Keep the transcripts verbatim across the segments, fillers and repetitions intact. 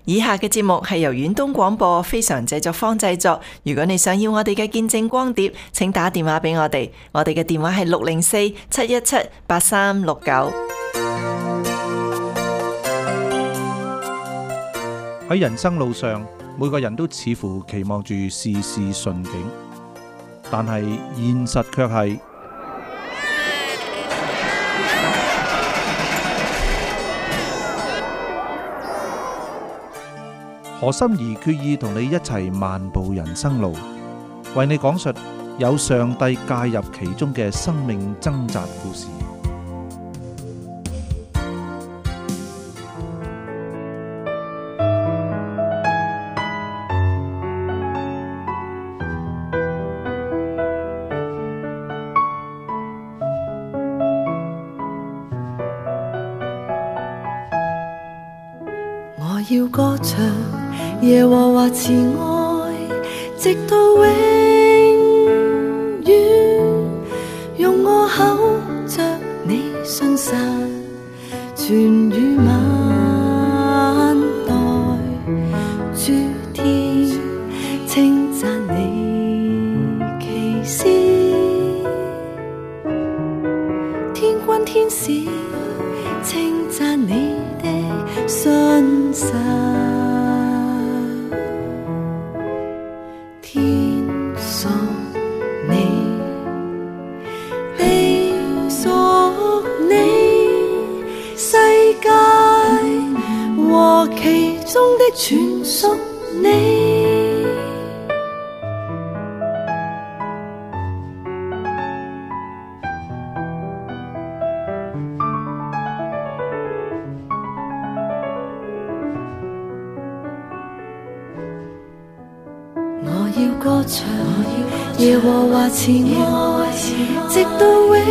以下嘅節目係由遠東廣播非常製作坊製作。如果你想要我哋嘅見證光碟，請打電話俾我哋，我哋嘅電話係六零四七一七八三六九。 喺人生路上，每個人都似乎期望住事事順境，但係現實卻係何心怡決意同你一齊漫步人生路，為你講述有上帝介入其中嘅生命掙扎故事。 我要歌唱耶和華慈愛，直到永遠，用我口着你信實，傳與萬代，諸天稱讚你奇事，天軍天使稱讚你的信實。其中的全屬你，我要歌唱耶和華慈愛，直到永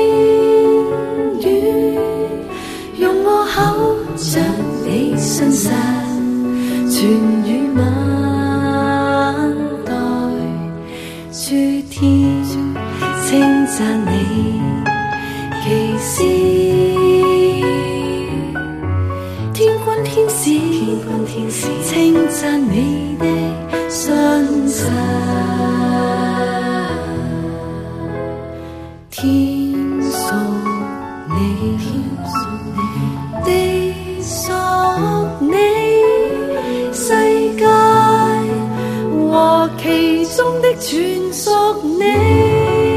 遠，用我口着你信實，傳與萬代，諸天稱讚你奇事，天軍天使稱讚你的信實，天屬你，地屬你，世界和其中的全屬你。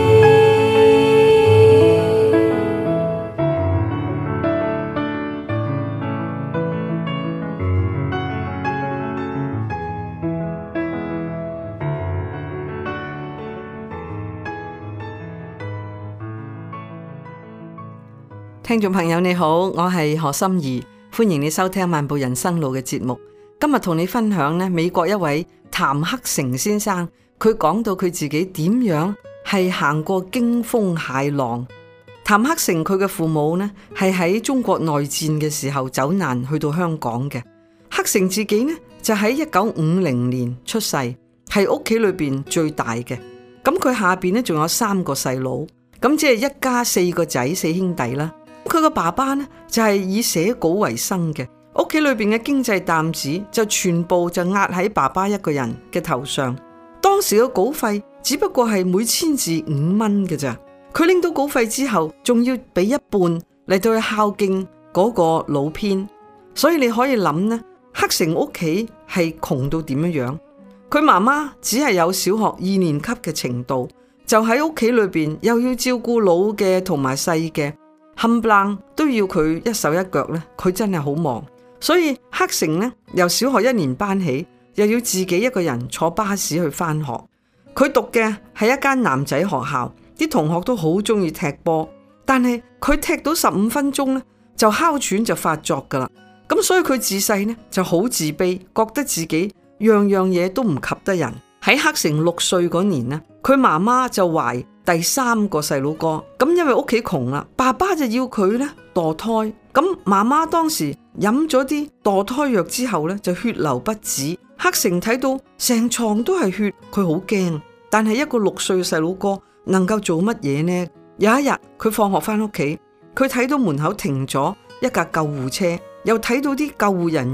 聽眾朋友你好，我係何心怡，歡迎你收聽漫步人生路嘅節目。今日同你分享呢，美國一位譚克成先生，佢講到佢自己點樣係行過驚風駭浪。譚克成佢嘅父母呢係喺中國內戰嘅時候走難去到香港嘅。克成自己呢就喺一九五零年出世，係屋企裏邊最大嘅。咁佢下邊呢仲有三個細佬，咁即係一家四個仔四兄弟啦。佢個爸爸呢就係以寫稿為生嘅，屋企裏邊嘅經濟擔子就全部就壓喺爸爸一個人嘅頭上。當時嘅稿費只不過係每千字五蚊嘅咋，佢拎到稿費之後，仲要俾一半嚟到去孝敬嗰個老編。所以你可以諗呢，克成屋企係窮到點樣樣。佢媽媽只係有小學二年級嘅程度，就喺屋企裏邊又要照顧老嘅同埋細嘅，冚唪唥都要佢一手一腳咧，佢真係好忙。所以克成呢，由小學一年班起，又要自己一個人坐巴士去返學。佢讀嘅係一間男仔學校，啲同學都好中意踢波，但係佢踢到十五分鐘呢，就哮喘就發作噶啦。咁所以佢自細呢就好自卑，覺得自己樣樣嘢都唔及得人。喺克成六歲嗰年呢，佢媽媽就懷第三個細佬哥，咁因為屋企窮啦，爸爸就要佢咧墮胎。咁媽媽當時飲咗啲墮胎藥之後咧，就血流不止。克成睇到成床都係血，佢好驚。但係一個六歲嘅細佬哥能夠做乜嘢呢？有一日佢放學翻屋企，佢睇到門口停咗一架救護車，又睇到啲救護人員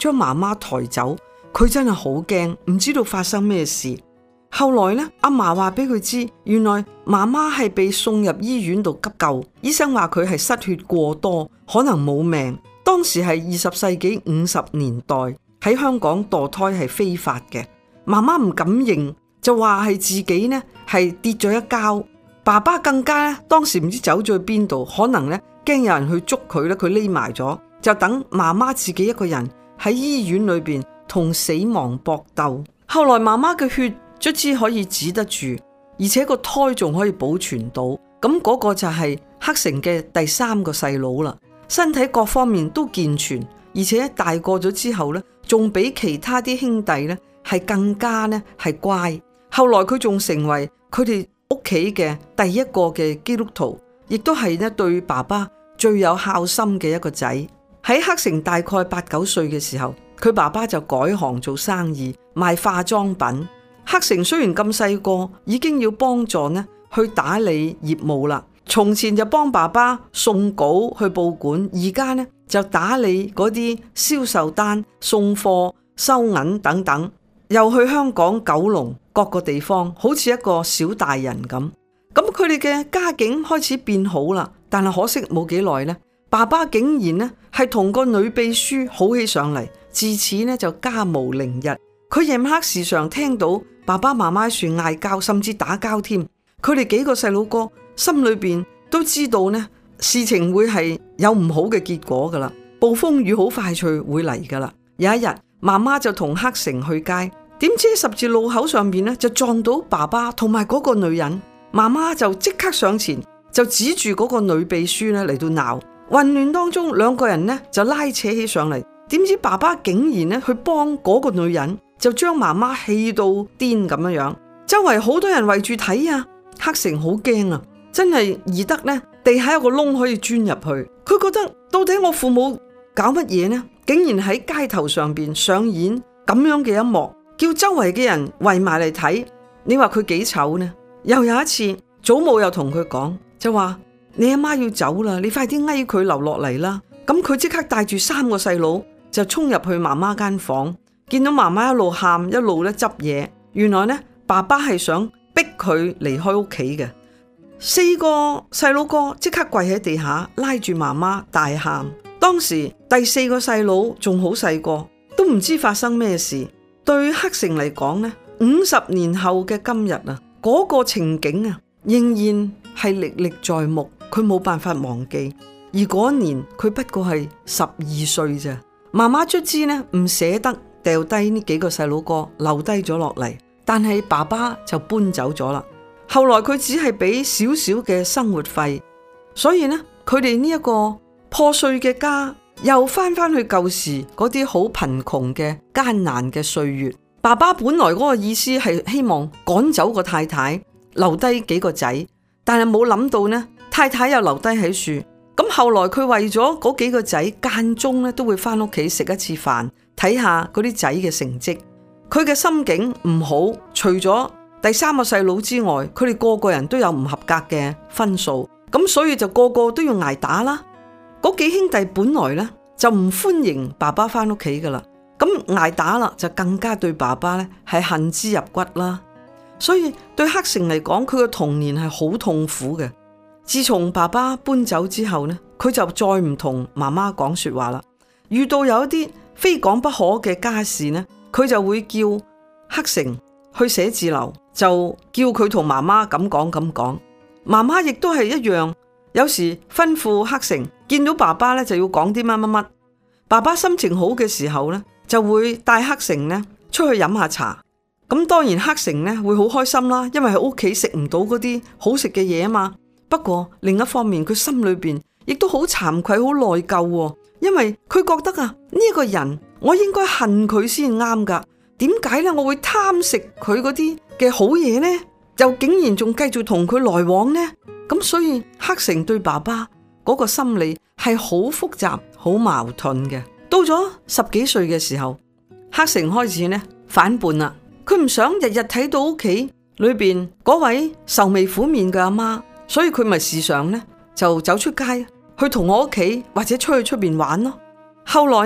將媽媽抬走，佢真係好驚，唔知道發生咩事。後來呢，阿嫲話俾佢知，原來媽媽係被送入醫院度急救，醫生話佢係失血過多，可能冇命。當時係二十世紀五十年代，喺香港墮胎係非法嘅。媽媽唔敢認，就話係自己呢係跌咗一跤。爸爸更加呢，當時唔知走咗去邊度，可能呢驚有人去捉佢咧，佢匿埋咗，就等媽媽自己一個人喺醫院裏邊同死亡搏鬥。後來媽媽嘅血卒之可以止得住，而且個胎仲可以保存到。咁嗰個就係黑成嘅第三個細佬啦，身體各方面都健全，而且大個咗之後呢，仲比其他啲兄弟呢係更加呢係乖。後來佢仲成為佢哋屋企嘅第一個嘅基督徒，亦都係呢對爸爸最有孝心嘅一個仔。喺黑成大概八九歲嘅時候，佢爸爸就改行做生意，賣化妝品。黑成雖然咁細個，已經要幫助呢去打理業務啦。從前就幫爸爸送稿去報館，而家呢就打理嗰啲銷售單、送貨、收銀等等，又去香港、九龍各個地方，好似一個小大人咁。咁佢哋嘅家境開始變好啦，但係可惜冇幾耐呢，爸爸竟然呢係同個女秘書好起上嚟，自此呢就家無寧日。佢夜晚黑時常聽到爸爸媽媽喺度嗌交，甚至打交添。佢哋幾個細佬哥心裏邊都知道呢事情會係有唔好嘅結果噶啦，暴風雨好快脆會嚟噶啦。有一日，媽媽就同黑成去街，點知十字路口上邊呢就撞到爸爸同埋嗰個女人。媽媽就即刻上前就指住嗰個女秘書呢嚟到鬧。混亂當中，兩個人呢就拉扯起上嚟。點知爸爸竟然呢去幫嗰個女人，就將媽媽氣到癲咁樣樣。周圍好多人圍住睇啊，黑成好驚啊，真係易得呢地下有個窿可以鑽入去。佢覺得到底我父母搞乜嘢呢？竟然喺街頭上邊上演咁樣嘅一幕，叫周圍嘅人圍埋嚟睇。你話佢幾醜呢？又有一次，祖母又同佢講，就話你阿媽要走啦，你快啲嗌佢留落嚟啦。咁佢即刻帶住三個細佬就衝入去媽媽間房，見到媽媽一路喊一路咧執嘢。原來呢，爸爸係想逼佢離開屋企嘅。四個細佬哥即刻跪喺地下拉住媽媽大喊。當時第四個細佬仲好細個，都唔知發生咩事。對黑成嚟講呢，五十年後嘅今日啊，嗰個情景啊，仍然係歷歷在目，佢冇辦法忘記。而嗰年佢不過係十二歲咋，媽媽卒之呢唔捨得掉低呢幾個細佬哥，留低咗落嚟，但係爸爸就搬走咗啦。後來佢只係俾少少嘅生活費，所以呢，佢哋呢一個破碎嘅家又翻翻去舊時嗰啲好貧窮嘅艱難嘅歲月。爸爸本來嗰個意思係希望趕走個太太，留低幾個仔，但係冇諗到呢，太太又留低喺樹。咁後來佢為咗嗰幾個仔，間中咧都會翻屋企食一次飯，睇下嗰啲仔嘅成績。佢嘅心境唔好，除咗第三個細佬之外，佢哋個個人都有唔合格嘅分數，咁所以就個個都要挨打啦。嗰幾兄弟本來咧就唔歡迎爸爸翻屋企噶啦，咁挨打啦就更加對爸爸咧係恨之入骨啦。所以對黑成嚟講，佢嘅童年係好痛苦嘅。自從爸爸搬走之後呢，佢就再唔同媽媽講說話啦。遇到有一啲非講不可嘅家事呢，佢就會叫黑成去寫字樓，就叫佢同媽媽咁講咁講。媽媽亦都係一樣，有時吩咐黑成見到爸爸呢就要講啲乜乜乜。爸爸心情好嘅時候呢，就會帶黑成呢出去飲下茶。咁當然黑成呢會好開心啦，因為喺屋企食唔到嗰啲好食嘅嘢啊嘛。不過另一方面，佢心裏邊亦都好慚愧、好內疚，因為佢覺得啊，呢個人我應該恨佢先啱噶，點解呢？我會貪食佢嗰啲嘅好嘢呢？就竟然仲繼續同佢來往呢？咁所以黑成對爸爸嗰個心理係好複雜、好矛盾嘅。到咗十幾歲嘅時候，黑成開始呢反叛啦，佢唔想日日睇到屋企裏邊嗰位愁眉苦面嘅阿媽。所以佢咪時常呢就走出街去同我屋企或者出去出邊玩咯。後來呢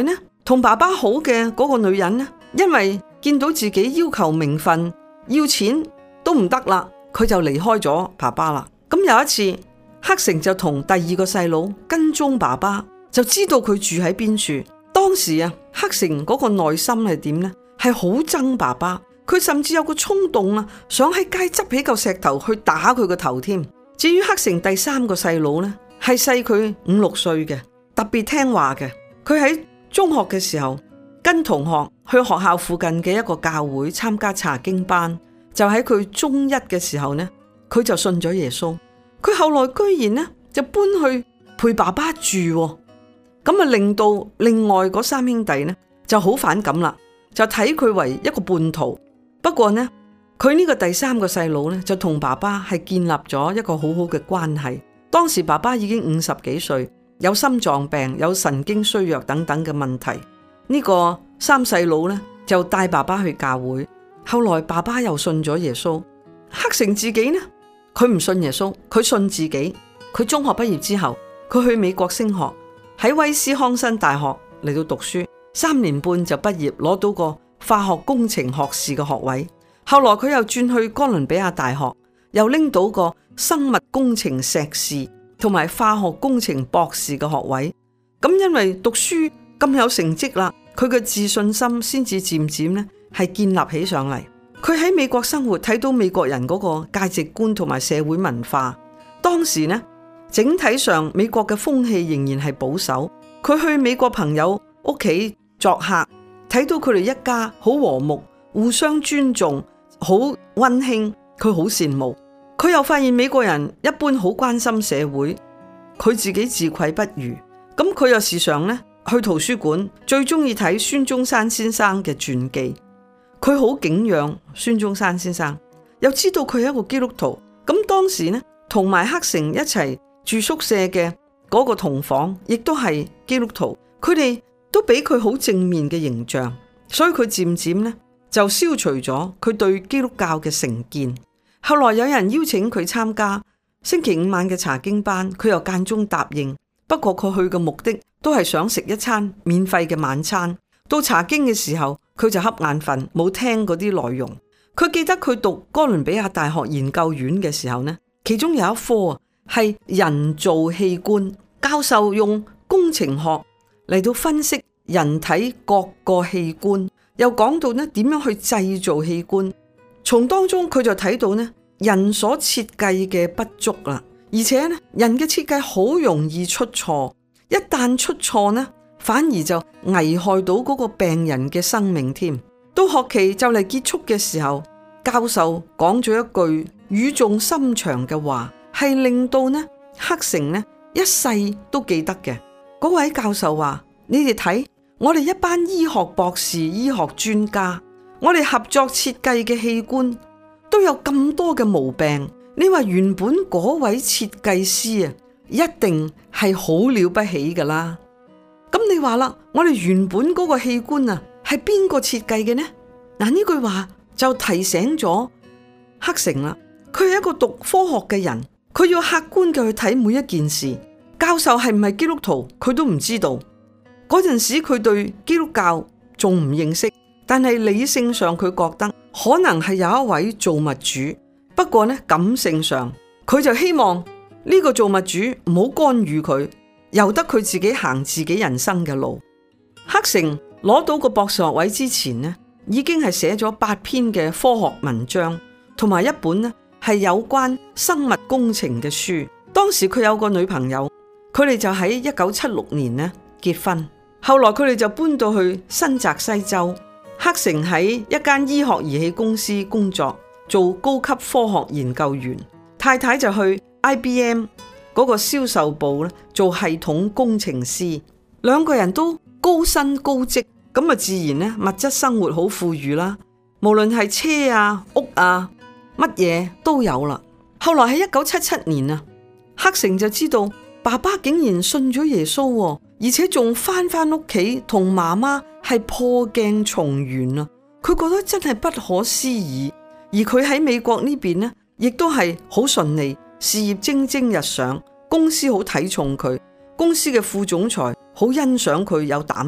同爸爸好嘅嗰個女人呢，因為見到自己要求名分、要錢都唔得啦，佢就離開咗爸爸啦。咁有一次，黑成就同第二個細佬跟蹤爸爸，就知道佢住喺邊處。當時啊，黑成嗰個內心係點呢？係好憎爸爸，佢甚至有個衝動啊，想喺街執起嚿石頭去打佢個頭添。至於黑成第三個細佬呢，係細佢五六歲嘅，特別聽話嘅。佢喺中學嘅時候，跟同學去學校附近嘅一個教會參加查經班，就喺佢中一嘅時候呢，佢就信咗耶穌。佢後來居然呢就搬去陪爸爸住，咁啊令到另外嗰三兄弟呢就好反感啦，就睇佢為一個叛徒。不過呢，佢呢個第三個細佬呢就同爸爸係建立咗一個好好嘅關係。當時爸爸已經五十幾歲，有心臟病、有神經衰弱等等嘅問題。呢個三細佬呢就帶爸爸去教會。後來爸爸又信咗耶穌。黑成自己呢，佢唔信耶穌，佢信自己。佢中學畢業之後，佢去美國升學，喺威斯康辛大學嚟到讀書，三年半就畢業，攞到個化學工程學士嘅學位。後來佢又轉去哥倫比亞大學，又拎到個生物工程碩士同埋化學工程博士嘅學位。咁因為讀書咁有成績啦，佢嘅自信心先至漸漸咧係建立起上嚟。佢喺美國生活，睇到美國人嗰個價值觀同埋社會文化。當時呢，整體上美國嘅風氣仍然係保守。佢去美國朋友屋企作客，睇到佢哋一家好和睦，互相尊重，好溫馨，佢好羨慕。佢又發現美國人一般好關心社會，佢自己自愧不如。咁佢又時常呢去圖書館，最中意睇孫中山先生嘅傳記。佢好敬仰孫中山先生，又知道佢係一個基督徒。咁當時呢，同埋黑成一齊住宿舍嘅嗰個同房，亦都係基督徒。佢哋都俾佢好正面嘅形象，所以佢漸漸呢就消除咗佢對基督教嘅成見。後來有人邀請佢參加星期五晚嘅查經班，佢又間中答應。不過佢去嘅目的都係想食一餐免費嘅晚餐。到查經嘅時候，佢就瞌眼瞓，冇聽嗰啲內容。佢記得佢讀哥倫比亞大學研究院嘅時候呢，其中有一科啊係人造器官，教授用工程學嚟到分析人體各個器官，又講到呢點樣去製造器官。從當中佢就睇到呢人所設計嘅不足啦，而且呢人嘅設計好容易出錯，一旦出錯呢，反而就危害到嗰個病人嘅生命添。到學期就嚟結束嘅時候，教授講咗一句語重心長嘅話，係令到呢黑成呢一世都記得嘅。嗰位教授話：你哋睇，我哋一班醫學博士、醫學專家，我哋合作設計嘅器官都有咁多嘅毛病。你話原本嗰位設計師啊，一定係好了不起噶啦。咁你話啦，我哋原本嗰個器官啊，係邊個設計嘅呢？嗱，呢句話就提醒咗黑成啦。佢係一個讀科學嘅人，佢要客觀嘅去睇每一件事。教授係唔係基督徒，佢都唔知道。嗰陣時佢對基督教仲唔認識，但係理性上佢覺得可能係有一位造物主。不過呢，感性上佢就希望呢個造物主唔好干預佢，由得佢自己行自己人生嘅路。黑成攞到個博士學位之前呢，已經係寫咗八篇嘅科學文章，同埋一本呢係有關生物工程嘅書。當時佢有個女朋友，佢哋就喺一九七六年呢結婚。後來佢哋就搬到去新澤西州。黑成喺一間醫學儀器公司工作，做高級科學研究員。太太就去 I B M 嗰個銷售部咧做系統工程師。兩個人都高薪高職，咁啊自然咧物質生活好富裕啦。無論係車啊、屋啊，乜嘢都有啦。後來喺一九七七年啊，黑成就知道爸爸竟然信咗耶穌，而且仲翻翻屋企同媽媽係破鏡重圓啊！佢覺得真係不可思議。而佢喺美國呢邊呢，亦都係好順利，事業蒸蒸日上，公司好睇重佢，公司嘅副總裁好欣賞佢有膽識，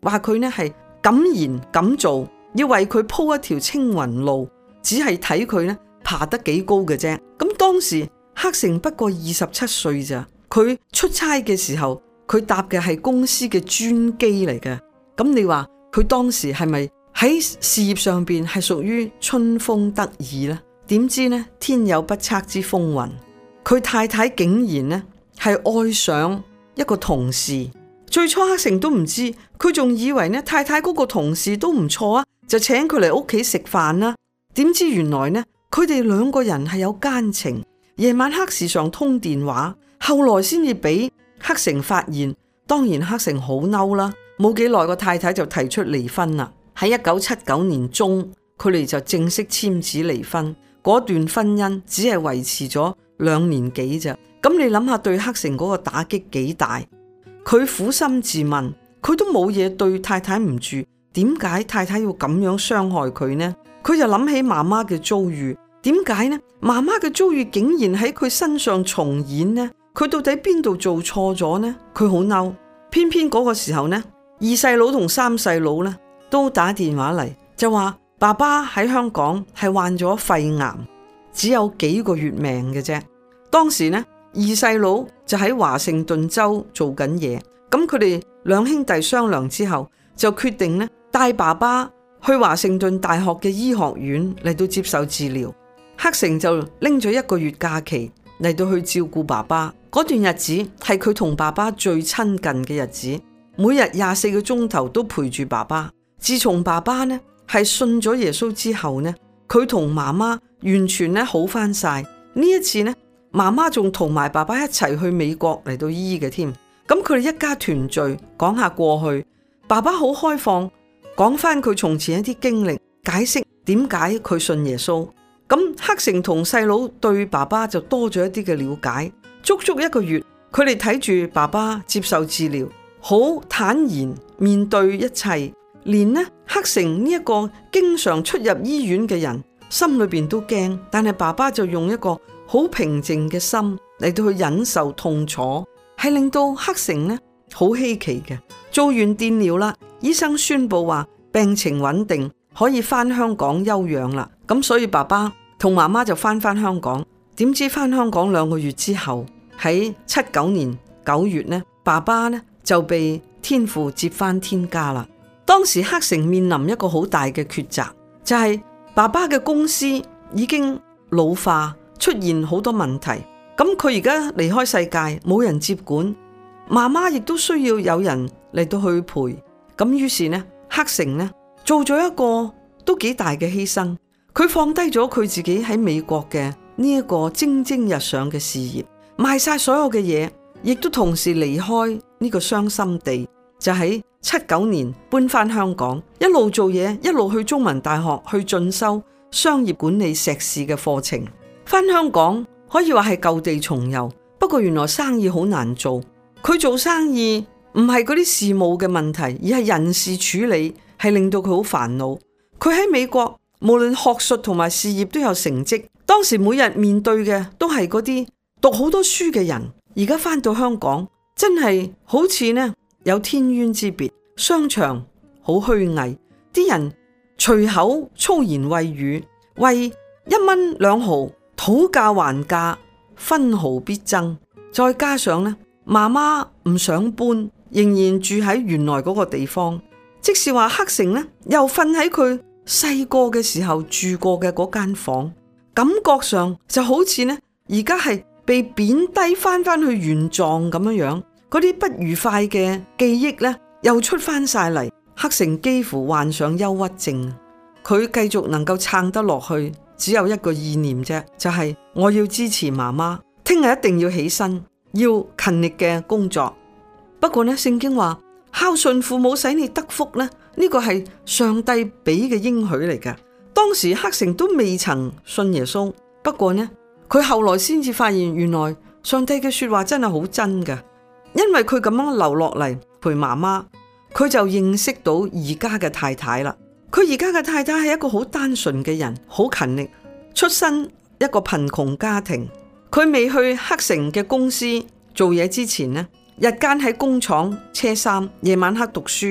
話佢呢係敢言敢做，要為佢鋪一條青雲路，只係睇佢呢爬得幾高嘅啫。咁當時克誠不過二十七歲咋，佢出差嘅時候，佢搭嘅係公司嘅專機嚟嘅。咁你話佢當時係咪喺事業上邊係屬於春風得意呢？點知呢，天有不測之風雲，佢太太竟然呢係愛上一個同事。最初克誠都唔知，佢仲以為呢太太嗰個同事都唔錯啊，就請佢嚟屋企食飯啦。點知原來呢佢哋兩個人係有奸情，夜晚黑時常通電話，後來先至俾克誠發現。當然克誠好嬲啦，冇幾耐個太太就提出離婚啦。喺一九七九年中，佢哋就正式簽字離婚。嗰段婚姻只係維持咗兩年幾咋，咁你諗下對克誠嗰個打擊幾大？佢苦心自問，佢都冇嘢對太太唔住，點解太太要咁樣傷害佢呢？佢就諗起媽媽嘅遭遇，點解呢？媽媽嘅遭遇竟然喺佢身上重演呢？佢到底邊度做錯咗呢？佢好嬲，偏偏嗰個時候呢，二細佬同三細佬呢都打電話嚟，就話爸爸喺香港係患咗肺癌，只有幾個月命嘅啫。當時呢，二細佬就喺華盛頓州做緊嘢，咁佢哋兩兄弟商量之後，就決定呢帶爸爸去華盛頓大學嘅醫學院嚟到接受治療。克誠就拎咗一個月假期嚟到去照顧爸爸。嗰段日子係佢同爸爸最親近嘅日子，每日廿四個鐘頭都陪住爸爸。自從爸爸呢係信咗耶穌之後呢，佢同媽媽完全呢好翻晒。呢一次呢，媽媽仲同埋爸爸一齊去美國嚟到醫嘅添。咁佢哋一家團聚，講下過去。爸爸好開放，講翻佢從前一啲經歷，解釋點解佢信耶穌。咁克誠同細佬對爸爸就多咗一啲嘅了解。足足一個月，佢哋睇住爸爸接受治療，好坦然面對一切。連呢克誠呢一個經常出入醫院嘅人，心裏邊都驚，但係爸爸就用一個好平靜嘅心嚟到去忍受痛楚，係令到克誠呢好稀奇嘅。做完電療啦，醫生宣布話病情穩定，可以翻香港休養啦。咁所以爸爸同媽媽就翻翻香港。點知翻香港兩個月之後，喺七九年九月呢，爸爸呢就被天父接翻天家啦。當時克誠面臨一個好大嘅抉擇，就係、是、爸爸嘅公司已經老化，出現好多問題。咁佢而家離開世界，冇人接管，媽媽亦都需要有人嚟到去陪。咁於是呢，克誠呢做咗一個都幾大嘅犧牲，佢放低咗佢自己喺美國嘅呢一個蒸蒸日上嘅事業，賣晒所有嘅嘢，亦都同時離開呢個傷心地，就喺七九年搬翻香港，一路做嘢，一路去中文大學去進修商業管理碩士嘅課程。翻香港可以話係舊地重遊，不過原來生意好難做。佢做生意唔係嗰啲事務嘅問題，而係人事處理，係令到佢好煩惱。佢喺美國無論學術同埋事業都有成績，當時每日面對嘅都係嗰啲讀好多書嘅人。而家翻到香港，真係好似呢有天淵之別。商場好虛偽，啲人隨口粗言穢語，為一蚊兩毫討價還價，分毫必爭。再加上呢，媽媽唔想搬，仍然住喺原來嗰個地方。即是話克誠呢，又瞓喺佢細個嘅時候住過嘅嗰間房，感覺上就好似呢，而家係被貶低翻翻去原狀咁樣樣。嗰啲不愉快嘅記憶呢，又出翻晒嚟。克誠幾乎患上憂鬱症，佢繼續能夠撐得落去，只有一個意念啫，就係、是、我要支持媽媽，聽日一定要起身，要勤力嘅工作。不過呢，聖經話孝順父母使你得福呢，呢、這個係上帝俾嘅應許嚟噶。當時克誠都未曾信耶穌，不過呢，佢後來先至發現，原來上帝嘅說話真係好真噶。因為佢咁樣留落嚟陪媽媽，佢就認識到而家嘅太太啦。佢而家嘅太太係一個好單純嘅人，好勤力，出身一個貧窮家庭。佢未去克誠嘅公司做嘢之前呢，日間喺工廠車衫，夜晚黑讀書，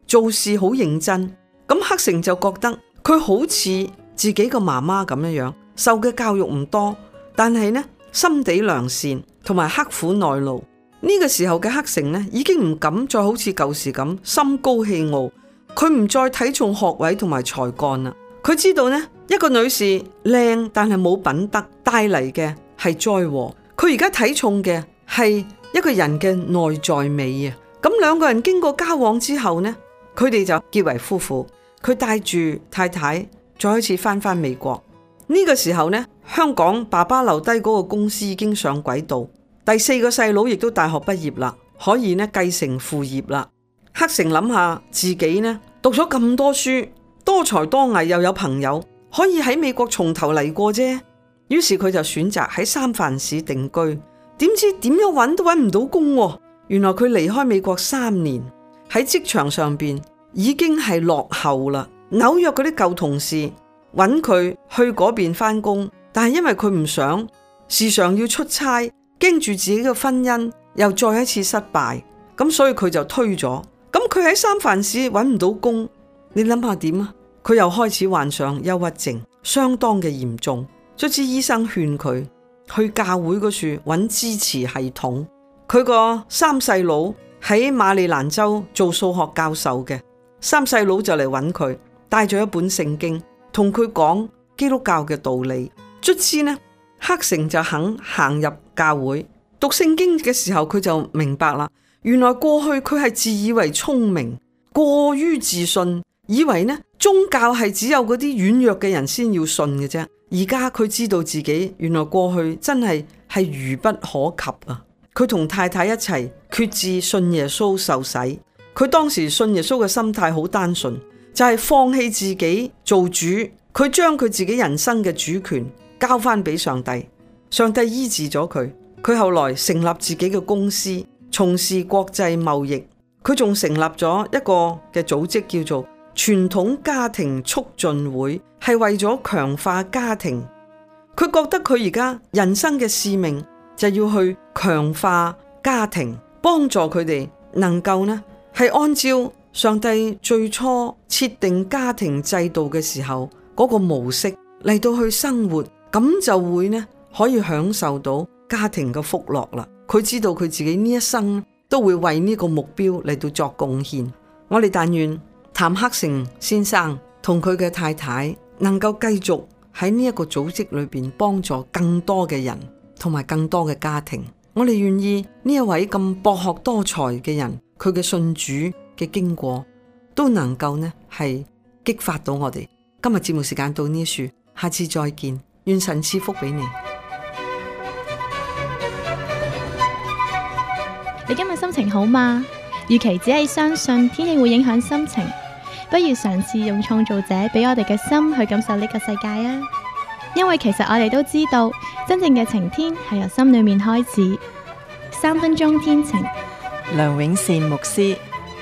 做事好認真。咁克誠就覺得佢好似自己個媽媽咁樣樣，受嘅教育唔多，但係呢心地良善同埋刻苦耐勞。呢個時候嘅克誠呢，已經唔敢再好似舊時咁心高氣傲，佢唔再睇重學位同埋才幹啦。佢知道呢，一個女士靚但係冇品德帶嚟嘅係災禍。佢而家睇重嘅係一個人嘅內在美啊！咁兩個人經過交往之後呢，佢哋就結為夫婦。佢帶住太太再一次翻返美國。呢個時候呢，香港爸爸留低嗰個公司已經上軌道，第四個細佬亦都大學畢業啦，可以呢繼承父業啦。克誠諗下自己呢讀咗咁多書，多才多藝，又有朋友，可以喺美國從頭嚟過啫。於是佢就選擇喺三藩市定居。點知點樣揾都揾唔到工喎。原來佢離開美國三年，喺職場上邊已經係落後啦。紐約嗰啲舊同事揾佢去嗰邊翻工，但係因為佢唔想時常要出差，驚住自己嘅婚姻又再一次失敗，咁所以佢就推咗。咁佢喺三藩市揾唔到工，你諗下點啊？佢又開始患上憂鬱症，相當嘅嚴重。卒之醫生勸佢去教會嗰處揾支持系統。佢個三細佬喺馬里蘭州做數學教授嘅，三細佬就嚟揾佢，帶咗一本聖經，同佢講基督教嘅道理。卒之呢，克誠就肯行入教會讀聖經嘅時候，佢就明白啦。原來過去佢係自以為聰明，過於自信，以為呢宗教係只有嗰啲軟弱嘅人先要信嘅啫。而家佢知道自己原來過去真係係愚不可及啊！佢同太太一齊決志信耶穌受洗。佢當時信耶穌嘅心態好單純，就係放棄自己做主，佢將佢自己人生嘅主權交翻俾上帝。上帝醫治咗佢，佢後來成立自己嘅公司，從事國際貿易。佢仲成立咗一個嘅組織叫做傳統家庭促進會，係為咗強化家庭。佢覺得佢而家人生嘅使命就要去強化家庭，幫助佢哋能夠呢係按照上帝最初設定家庭制度嘅時候嗰個模式嚟到去生活，咁就會呢可以享受到家庭嘅福樂啦。佢知道佢自己呢一生都會為呢個目標嚟到作貢獻。我哋但願譚克誠先生同佢嘅太太能夠繼續喺呢一個組織裏邊幫助更多嘅人同埋更多嘅家庭。我哋願意呢一位咁博學多才嘅人，佢嘅信主嘅經過都能夠呢係激發到我哋。今日節目時間到呢處，下次再見，願神賜福俾你。 你今日心情好嗎？與其只係相信天氣會影響心情，不如嘗試用創造者俾我哋嘅心去感受呢個世界啊！因為其實我哋都知道，真正嘅晴天係由心裏面開始。三分鐘天晴， 梁永善牧師。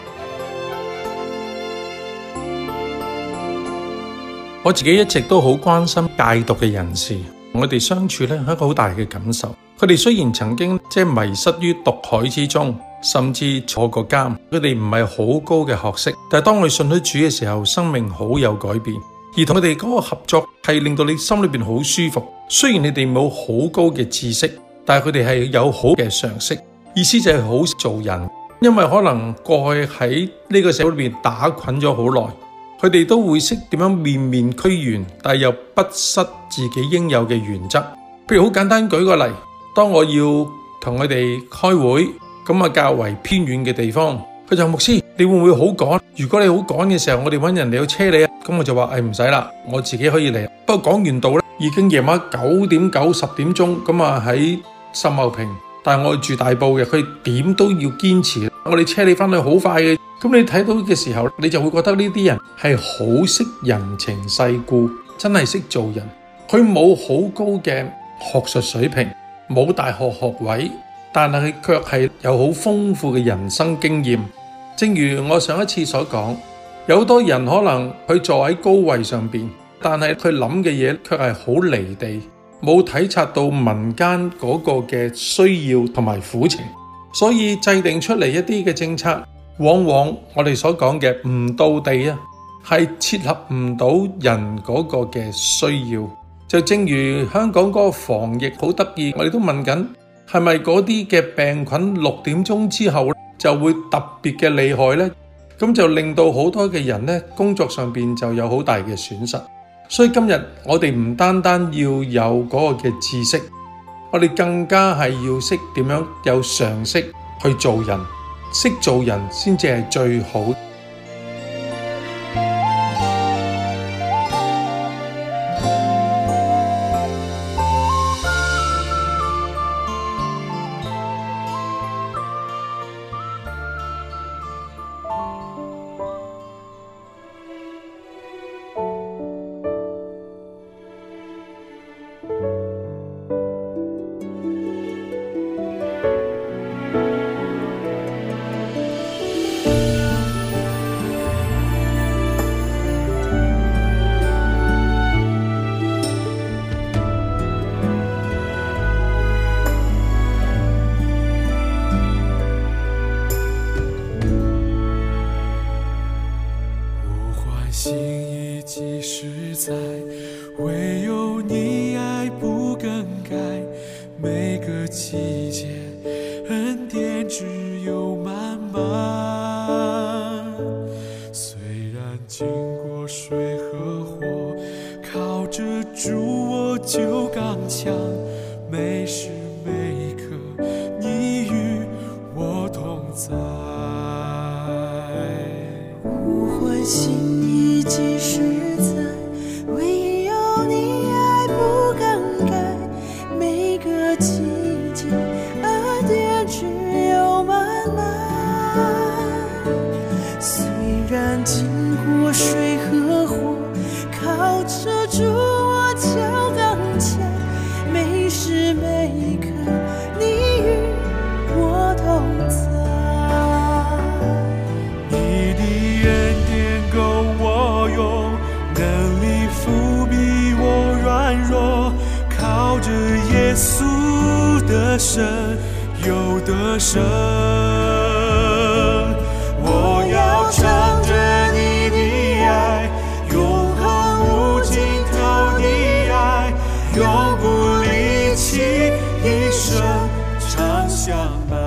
我自己一直都好關心戒毒嘅人士，我哋相處呢係一個好大嘅感受。佢哋雖然曾經即係迷失於毒海之中，甚至坐過監，佢哋唔係好高嘅學識，但係當我哋信咗主嘅時候，生命好有改變。而同佢哋嗰個合作係令到你心裏邊好舒服。雖然你哋冇好高嘅知識，但係佢哋係有好嘅常識，意思就係好做人。因為可能過去喺呢個社會裏邊打滾咗好耐，佢哋都會識點樣面面俱圓，但又不失自己應有嘅原則。譬如好簡單舉個例，當我要同佢哋開會，咁啊較為偏遠嘅地方，佢就牧師，你會唔會好趕？如果你好趕嘅時候，我哋搵人嚟去車你啊。咁我就話誒唔使啦，我自己可以嚟。不過講完道咧，已經夜晚九點九十點鐘，咁啊喺秀茂坪，但係我住大埔嘅，佢點都要堅持，我哋車你翻去好快嘅。咁你睇到嘅時候，你就會覺得呢啲人係好識人情世故，真係識做人。佢冇好高嘅學術水平，冇大學學位，但係佢卻係有好豐富嘅人生經驗。正如我上一次所講，有好多人可能佢坐喺高位上邊，但係佢諗嘅嘢卻係好離地，冇體察到民間嗰個嘅需要同埋苦情，所以制定出嚟一啲嘅政策， 往往我哋所講嘅唔到地啊，係切合唔到人嗰個嘅需要。就正如香港嗰個防疫好得意，我哋都問緊係咪嗰啲嘅病菌六點鐘之後就會特別嘅厲害呢？咁就令到好多嘅人呢，工作上邊就有好大嘅損失。所以今日我哋唔單單要有嗰個嘅知識，我哋更加係要識點樣有常識去做人，識做人先至係最好。 心意即实在，唯有你爱不更改，每个季节恩典只有满满。虽然经过水和火，靠着主我就刚强，每时每刻你与我同在。 呼唤心意即实在，唯有你爱不更改，每个季节恩典只有满满。虽然经过水和火，靠着主我就刚强，每时每刻你与我同在。 你的恩典够我用，能力覆庇我软弱，靠着耶稣的神有得胜。我要唱着你的爱，永恒无尽头的爱，永不离弃，一生常相伴。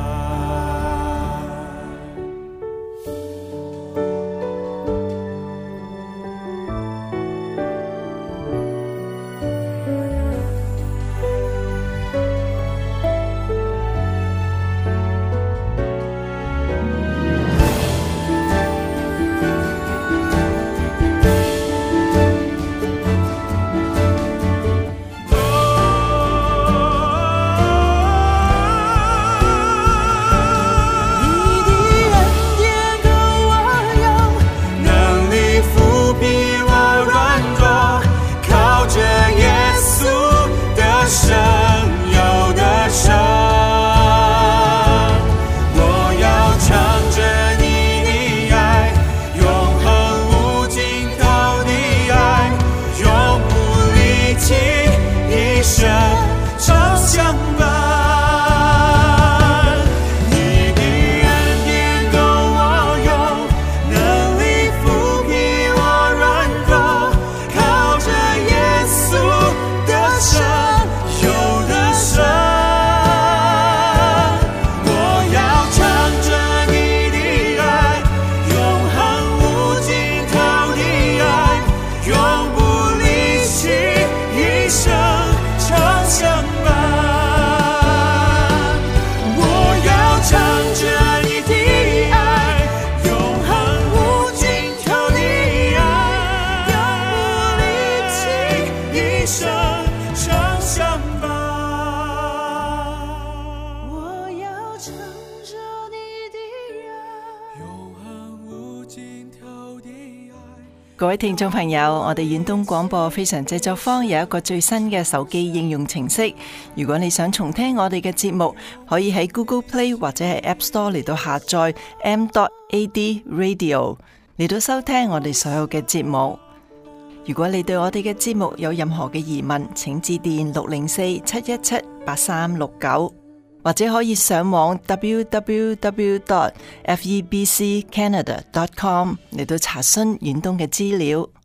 各位聽眾朋友，我哋遠東廣播非常製作坊有一個最新嘅手機應用程式，如果你想重聽我哋嘅節目，可以喺 Google Play 或者係 App Store 嚟到下載 m dot a d radio 嚟到收聽我哋所有嘅節目。如果你對我哋嘅節目有任何嘅疑問，請致電六零四七一七八三六九。 或者可以上網 w w w dot f e b c canada dot com 嚟到查詢遠東嘅資料。